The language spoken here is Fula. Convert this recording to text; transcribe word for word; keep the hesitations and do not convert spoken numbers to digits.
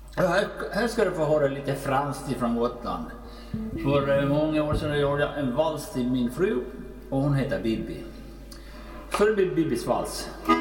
Här, här ska du få höra lite franskt från Gotland. För många år sedan gjorde jag en vals till min fru och hon heter Bibi. Så det blir Bibis vals.